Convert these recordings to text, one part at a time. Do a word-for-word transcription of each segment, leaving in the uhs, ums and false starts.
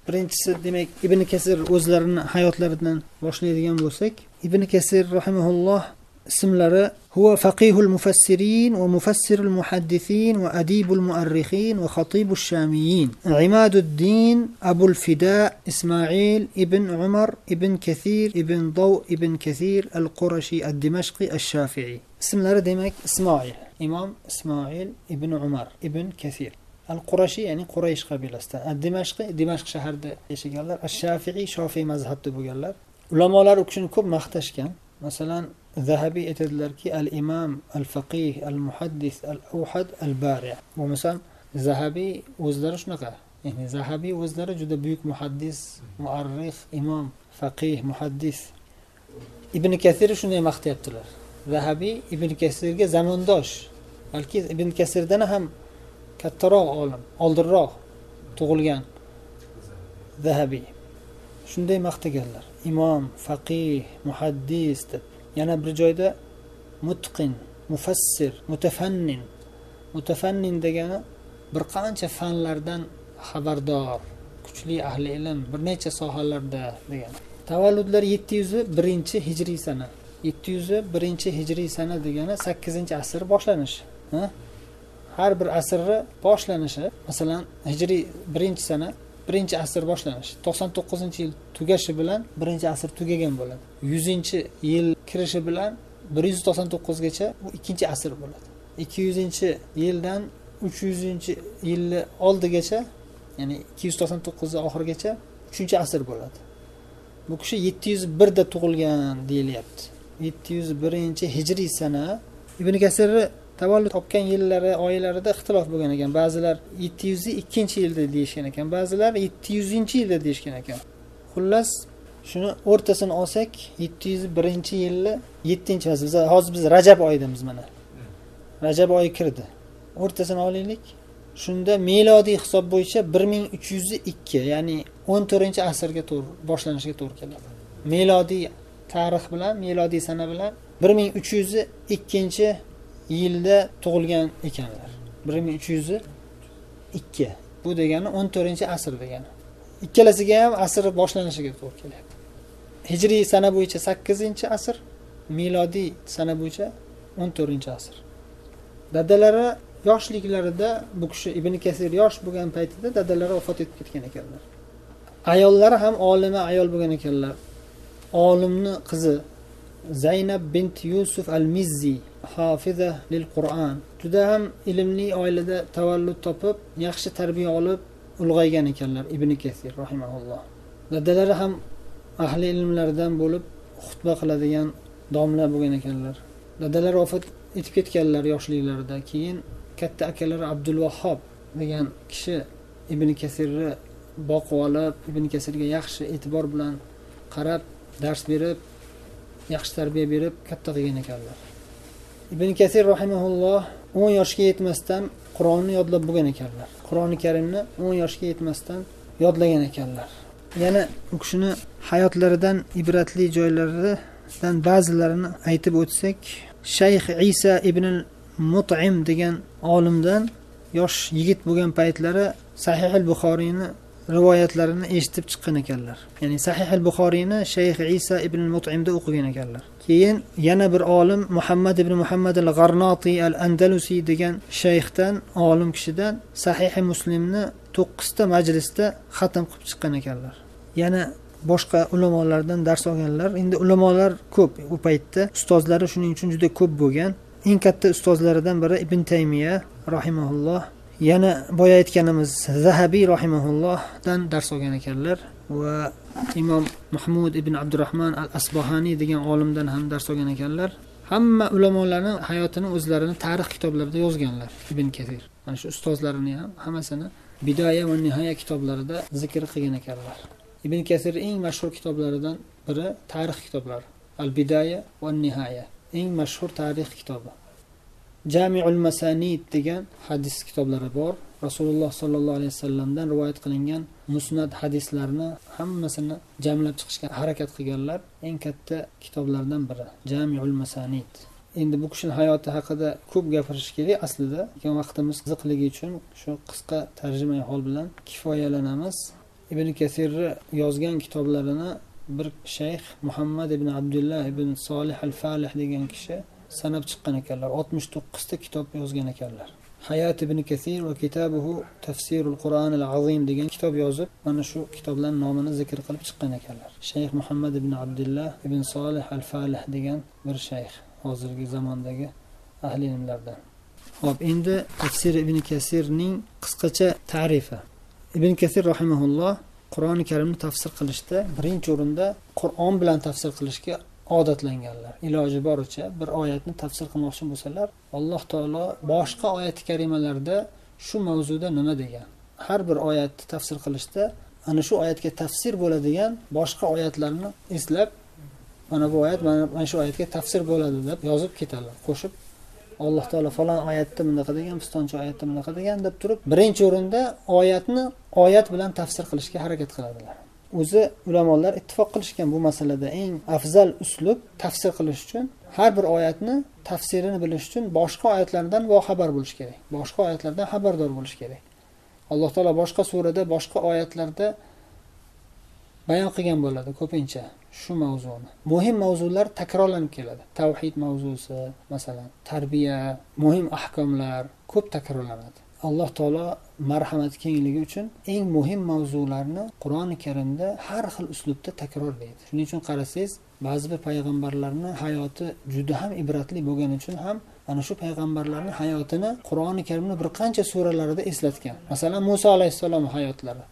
Birinchisi demak Ibn Kasir o'zlarining hayotlaridan boshlaydigan bo'lsak, Ibn Kasir rahimahulloh ismlari huwa faqihul mufassirin va mufassirul muhaddithin va adibul muarrikhin va xatibush shamiyin. Imaduddin Abul Fida Ismail ibn Umar ibn Kathir ibn Daw ibn Kathir al-Qurashi ad-Dimashqi ash-Shafi'i. Ismlari demak Ismoil, Imom Ismoil ibn Umar ibn Kathir al-Qurashi, ya'ni Quraysh qabilasidan. Ad-Dimashqi, Dimashq shahrida yashaganlar. Ash-Shafi'i, Shofiy mazhabida bo'lganlar. Ulamolar u kishini ko'p maqtashgan. Masalan, Zahabiy aytadilarki, al-Imam, al-Faqih, al-Muhaddis, al-Awhad, al-Bari'. Bu misol Zahabiy o'zlari shunaqa. Ya'ni Zahabiy o'zlari juda buyuk muhaddis, muarrix, imom, faqih, muhaddis. Ibn Kasir shunday maqtayaptilar. Zahabiy Ibn Kasirga zamondosh, balki Ibn Kasirdan ham kattaroq olim, oldinroq tug'ilgan Zahabiy. Shunday maqtaganlar. Imom, faqih, muhaddis deb. Yana bir joyda mutqin, mufassir, mutafannin. Mutafannin degani bir qancha fanlardan xabardor, kuchli ahli ilm, bir necha sohalarda degan. Tavalludlari yetti yuz birinchi hijriy sana. yetti yuz birinchi hijriy sana degani sakkizinchi asr boshlanishi. Ha? Har bir asrni boshlanishi, masalan, hijriy birinchi sana, birinchi asr boshlanishi. to'qson to'qqizinchi yil tugashi bilan birinchi asr tugagan bo'ladi. yuzinchi yil kirishi bilan bir yuz to'qson to'qqiz gacha bu ikkinchi asr bo'ladi. ikki yuzinchi yildan uch yuzinchi yilni oldigacha, ya'ni ikki yuz to'qson to'qqiz oxirigacha uchinchi asr bo'ladi. Bu kishi yetti yuz bir da tug'ilgan deyilyapti. yetti yuz birinchi hijriy sana. Ibn Kasir tavallud topgan yillari, oylarida ixtilof bo'lgan ekan. Ba'zilar yetti yuz ikkinchi yilda deyishgan ekan, ba'zilar yetti yuzinchi yilda deyishgan ekan. Xullas, shuni o'rtasini olsak, yetti yuz birinchi yilni yettinchi fasl. Hozir biz Rajab oyidamiz mana. Rajab oyi kirdi. O'rtasini olaylik. Shunda milodiy hisob bo'yicha bir ming uch yuz ikki, ya'ni o'n to'rtinchi asrga to'g'ri boshlanishiga to'g'ri keladi. Milodiy tarix bilan, milodiy sana bilan bir ming uch yuz ikkinchi yilda tug'ilgan ekanlar. bir ming uch yuz ikki. Bu degani o'n to'rtinchi asr degani. Ikkalasiga ham asr boshlanishiga to'g'ri kelyapti. Hijriy sana bo'yicha sakkizinchi asr, milodiy sana bo'yicha o'n to'rtinchi asr. Dadalari yoshliklarida, bu kishi Ibn Kasir yosh bo'lgan paytida dadalari vafot etib ketgan ekanlar. Ayollari ham olima ayol bo'lgan ekanlar. Olimni qizi Zaynab bint Yusuf al-Mizzi, hafiza lil Qur'on. Juda ham ilmli oilada tavallud topib, yaxshi tarbiya olib ulg'aygan ekanlar Ibn Kasir rahimahulloh. Dadalari ham ahli ilmlardan bo'lib xutba qiladigan domla bo'lgan ekanlar. Dadalari vafot etib ketganlar yoshliklarida. Keyin katta akalari Abdul Vahhab degan kishi Ibn Kasirni boqib olib, Ibn Kasirga yaxshi e'tibor bilan qarab, dars berib, yaxshi tarbiya berib katta qilgan ekanlar. Ibn Kasir rahimahulloh o'n yoshga yetmasdan Qur'onni yodlab bo'lgan ekanlar. Qur'oni Karimni o'n yoshga yetmasdan yodlagan ekanlar. Yana u kishini hayotlaridan ibratli joylaridan ba'zilarini aytib o'tsak, Shayx Isa ibn al-Mut'im degan olimdan yosh yigit bo'lgan paytlari Sahih al-Buxoriyni rivoyatlarini eshitib chiqqan ekanlar. Ya'ni Sahih al-Buxoriyni Shayx Isa ibn al-Mut'imda o'qigan ekanlar. Keyin yana bir olim Muhammad ibn Muhammad al-Gharnati al-Andalusi degan shayxdan, olim kishidan Sahih Muslimni to'qqiz ta majlisda xatm qilib chiqqan ekanlar. Yana boshqa ulamolardan dars olganlar. Endi ulamolar ko'p u paytda, ustozlari shuning uchun juda ko'p bo'lgan. Eng katta ustozlaridan biri Ibn Taymiya rahimahulloh. Yana boya aytganimiz Zahabiy rahimahullohdan dars olgan ekanlar va Imom Mahmud ibn Abdurrahman al-Asbahani degan olimdan ham dars olgan ekanlar. Hamma ulamolarning hayotini o'zlarining tarix kitoblarida yozganlar Ibn Kasir. Mana shu ustozlarini ham hammasini Bidoya va Nihoya kitoblarida zikr qilgan ekanlar. Ibn Kasir eng mashhur kitoblaridan biri tarix kitoblari. Al-Bidoya va Nihoya eng mashhur tarix kitobi. Jami'ul Masanid degan hadis kitoblari bor. Rasululloh sollallohu alayhi vasallamdan rivoyat qilingan musnad hadislarni hammasini jamlab chiqishga harakat qilganlar. Eng katta kitoblardan biri Jami'ul Masanid. Endi bu kishining hayoti haqida ko'p gapirish kerak aslida. Lekin vaqtimiz qiziqligi uchun shu qisqa tarjimai hol bilan kifoyalanamiz. Ibn Kasir yozgan kitoblarini bir shayx Muhammad ibn Abdullah ibn Solih al-Falih degan kishi sanab chiqqan ekanlar. oltmish to'qqiz ta kitob yozgan ekanlar. Hayat ibn Kasir va kitabuhu Tafsirul Qur'on al-Azim degan kitob yozib, mana shu kitoblarning nomini zikr qilib chiqqan ekanlar. Shayx Muhammad ibn Abdullah ibn Solih al-Falih degan bir shayx, hozirgi zamondagi ahli ilmlardan. Xo'p, endi Tafsir ibn Kasirning qisqacha ta'rifi. Ibn Kasir rahimahulloh Qur'oni Karimni tafsir qilishda birinchi o'rinda Qur'on bilan tafsir qilishga odatlanganlar. Iloji boricha bir oyatni tafsir qilmoqchi bo'lsalar, Alloh taolo boshqa oyat karimalarda shu mavzuda nima degan, har bir oyatni tafsir qilishda ana shu oyatga tafsir bo'ladigan boshqa oyatlarni eslab, mana bu oyat mana shu oyatga tafsir bo'ladi deb yozib ketadilar, qo'shib Alloh taolo falon oyatda bunaqa degan, pistonchi oyatda bunaqa degan deb turib, birinchi o'rinda oyatni oyat bilan tafsir qilishga harakat qiladilar. O'zi ulamolar ittifoq qilishgan bu masalada eng afzal uslub tafsir qilish uchun har bir oyatni tafsirini bilish uchun boshqa oyatlardan boxabar bo'lish kerak. Boshqa oyatlardan xabardor bo'lish kerak. Alloh taolo boshqa surada, boshqa oyatlarda bayon qilgan bo'ladi ko'pincha shu mavzuni. Muhim mavzular takrorlanib keladi. Tavhid mavzusi, masalan, tarbiya, muhim ahkomlar ko'p takrorlanadi. Alloh taolo marhamat kengligi uchun eng muhim mavzularni Qur'oni Karimda har xil uslubda takrorlaydi. Shuning uchun qarasangiz, ba'zi bir payg'ambarlarning hayoti juda ham ibratli bo'lgani uchun ham ana shu payg'ambarlarning hayotini Qur'oni Karimning bir qancha suralarida eslatgan. Masalan, Musa alayhisalom hayotlari.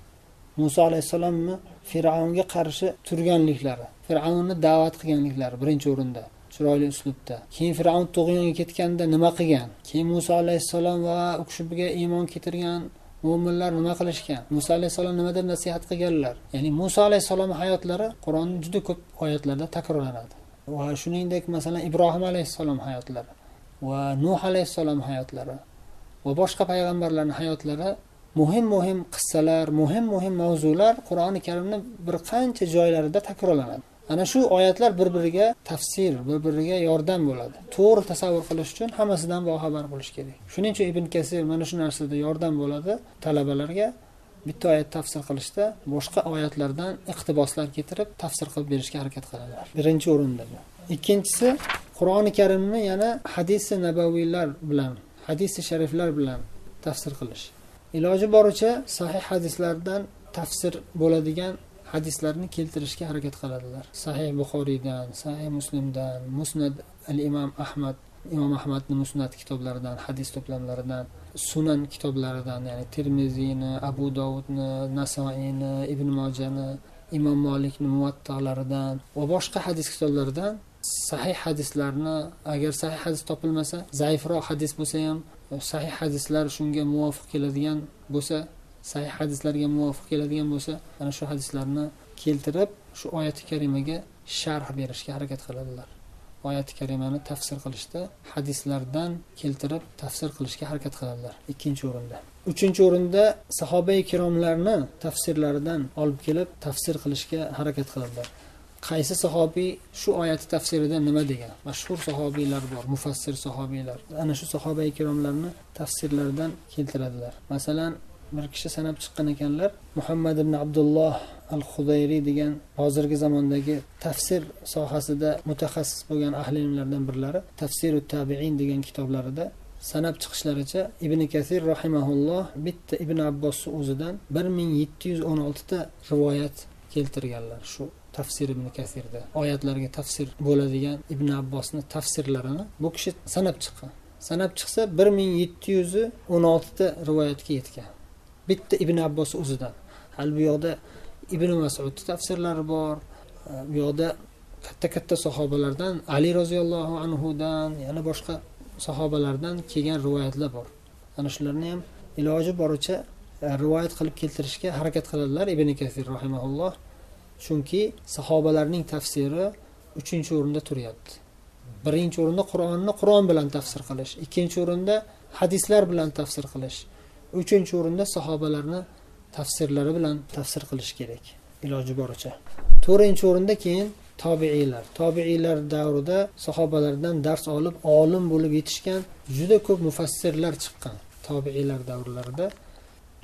Musa alayhisalomni Fir'avnga qarshi turganliklari, Fir'avnni da'vat qilganliklari birinchi o'rinda. Chiroyli uslubda. Keyin Fir'avn tug'yonga ketganda nima qilgan? Keyin Musa alayhisalom va u kishiga iymon keltirgan mu'minlar nima qilishgan? Musa alayhisalom nima deb nasihat qilganlar? Ya'ni Musa alayhisalom hayotlari Qur'onning juda ko'p oyatlarda takrorlanadi. Va shuningdek, masalan, Ibrohim alayhisalom hayotlari va Nuh alayhisalom hayotlari va boshqa payg'ambarlarning hayotlari muhim-muhim qissalar, muhim-muhim mavzular Qur'oni Karimning bir qancha joylarida takrorlanadi. Ana shu oyatlar bir-biriga tafsir, bir-biriga yordam bo'ladi. To'g'ri tasavvur qilish uchun hammasidan boxabar bo'lish kerak. Shuning uchun Ibn Kasir mana shu narsada yordam bo'ladi talabalarga bitta oyat tafsir qilishda boshqa oyatlardan iqtiboslar keltirib tafsir qilib berishga harakat qiladilar. Birinchi o'rinda bu. Ikkinchisi, Qur'oni Karimni yana hadis-i nabaviylar bilan, hadis-i shariflar bilan tafsir qilish. Iloji boricha sahih hadislardan tafsir bo'ladigan hadislarni keltirishga harakat qiladilar. Sahih Buxoriydan, Sahih Muslimdan, Musnad al-Imom Ahmad, Imom Ahmadning Musnad kitoblaridan, hadis to'plamlaridan, Sunan kitoblaridan, ya'ni Tirmiziyni, Abu Dovudni, Nasoiyni, Ibn Mojani, Imom Malikning Muvattolaridan va boshqa hadis kitoblaridan sahih hadislarni, agar sahih hadis topilmasa, zaifroq hadis bo'lsa ham, sahih hadislar shunga muvofiq keladigan bo'lsa, sahih hadislarga muvofiq keladigan bo'lsa, ana shu hadislarni keltirib, shu oyat karimaga sharh berishga harakat qiladilar. Oyat karimani tafsir qilishda hadislardan keltirib tafsir qilishga harakat qiladilar. Ikkinchi o'rinda. Uchinchi o'rinda sahoba-i kiromlarni tafsirlaridan olib kelib tafsir qilishga harakat qiladilar. Qaysi sahobiy shu oyat tafsirida nima degan? Mashhur sahobiylar bor, mufassir sahobiylar. Ana shu sahoba-i kiromlarni tafsirlaridan keltiradilar. Masalan, bir kishi sanab chiqqan ekanlar, Muhammad ibn Abdulloh al-Xudayri degan hozirgi zamondagi tafsir sohasida mutaxassis bo'lgan ahli ilmlardan birlari Tafsirut Tabi'in degan kitoblarida sanab chiqishlaricha Ibn Kasir rahimahulloh bitta Ibn Abbosning o'zidan bir ming yetti yuz o'n olti ta rivoyat keltirganlar shu Tafsir Ibn Kasirda. Oyatlarga tafsir bo'ladigan Ibn Abbosning tafsirlarini bu kishi sanab chiqqan. Sanab chiqsa bir ming yetti yuz o'n olti ta rivoyatga yetgan. Bitta Ibn Abbos o'zidan. Hal bu yoqda Ibn Mas'ud tafsirlari bor. Bu yoqda katta-katta sahobalardan, Ali roziyallohu anhu dan, yana boshqa sahobalardan kelgan rivoyatlar bor. Ana shularni ham iloji boricha rivoyat qilib keltirishga harakat qiladilar Ibn Kasir rahimahulloh. Chunki sahobalarning tafsiri uchinchi o'rinda turyapti. Birinchi o'rinda Qur'onni Qur'on bilan tafsir qilish, ikkinchi o'rinda hadislar bilan tafsir qilish, uchinchi o'rinda sahobalarni tafsirlari bilan tafsir qilish kerak iloji boricha. to'rtinchi o'rinda keyin tobiiylar. Tobiiylar davrida sahobalardan dars olib, olim bo'lib yetishgan juda ko'p mufassirlar chiqqan. Tobiiylar davrlarida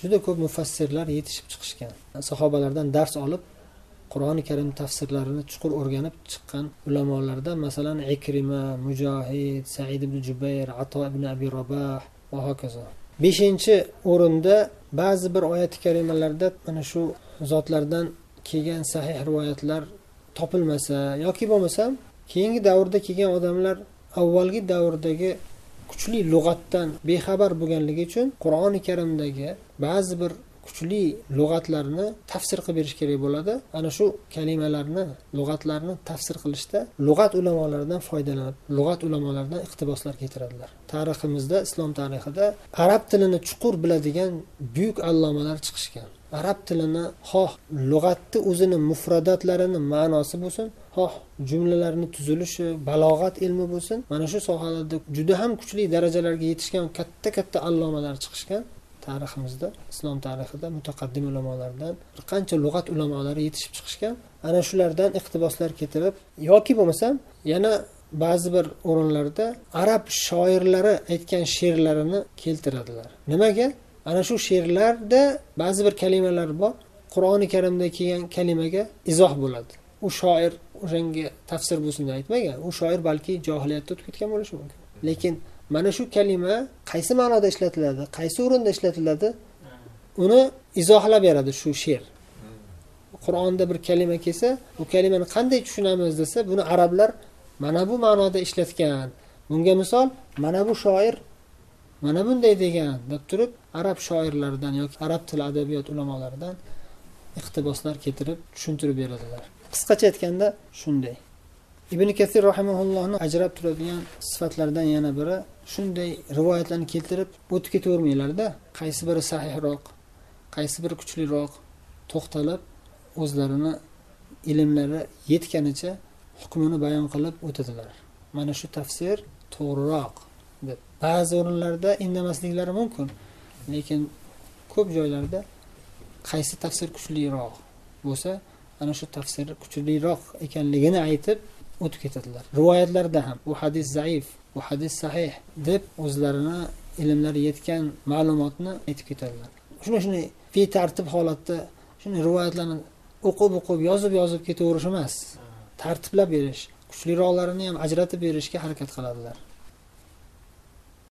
juda ko'p mufassirlar yetishib chiqishgan. Sahobalardan dars olib Qur'oni Karim tafsirlarini chuqur o'rganib chiqqan ulamolardan masalan Ikrima, Mujohid, Said ibn Jubayr, Ato ibn Abi Rabah va hokazo. beshinchi o'rinda ba'zi bir oyat karimalarda mana shu zotlardan kelgan sahih rivoyatlar topilmasa yoki bo'lmasa keyingi davrda kelgan odamlar avvalgi davrdagi kuchli lug'atdan bexabar bo'lganligi uchun Qur'oni Karimdagi ba'zi bir kuchli lug'atlarni tafsir qilib berish kerak bo'ladi. Ana shu kalimalarni, lug'atlarni tafsir qilishda lug'at ulamolaridan foydalanib, lug'at ulamolaridan iqtiboslar keltiradilar. Tariximizda, islom tarixida arab tilini chuqur biladigan buyuk allomalar chiqishgan. Arab tilini xoh lug'atni o'zini mufradatlarini ma'nosi bo'lsin, xoh jumlalarning tuzilishi, balog'at ilmi bo'lsin, mana shu sohalarda juda ham kuchli darajalarga yetishgan katta-katta allomalar chiqishgan. Tariximizda, islom tarixida mutaqaddim ulamolardan bir qancha lug'at ulamolari yetishib chiqishgan. Ana shulardan iqtiboslar keltirib yoki bo'lmasam yana ba'zi bir o'rinlarda arab shoirlari aytgan she'rlarini keltiradilar. Nimaga? Ana shu she'rlarda ba'zi bir kalimalar bor, Qur'oni Karimda kelgan kalimaga izoh bo'ladi. U shoir o'shanga tafsir bo'lsin deb aytmagan. U shoir balki johiliyatda o'tib ketgan bo'lishi mumkin. Lekin mana shu kalima qaysi ma'noda ishlatiladi, qaysi o'rinda ishlatiladi, uni izohlab beradi shu she'r. Qur'onda bir kalima kelsa, bu kalimani qanday tushunamiz desa, buni arablar mana bu ma'noda ishlatgan. Bunga misol, mana bu shoir mana bunday degan deb turib, arab shoirlaridan yoki arab tili adabiyot ulamolaridan iqtiboslar keltirib tushuntirib beradilar. Qisqacha aytganda shunday. Ibn Kathir rahimahullohning ajrab turadigan sifatlaridan yana biri shunday rivoyatlarni keltirib o'tib ketavermaylar-da, qaysi biri sahihroq, qaysi biri kuchliroq to'xtalib o'zlarini ilmlari yetganicha hukmini bayon qilib o'tadilar. Mana shu tafsir to'g'riroq deb. Ba'zi o'rinlarda indamasliklari mumkin, lekin ko'p joylarda qaysi tafsir kuchliroq bo'lsa, ana shu tafsir kuchliroq ekanligini aytib o'tib ketadilar. Rivoyatlarda ham bu hadis zaif, bu hadis sahih deb o'zlarini ilmlari yetgan ma'lumotni aytib ketadilar. Shuni shuni fi tartib holatda shuni rivoyatlarni o'qib-o'qib, yozib-yozib ketaverish emas, tartiblab berish, kuchliroqlarini ham ajratib berishga harakat qiladilar.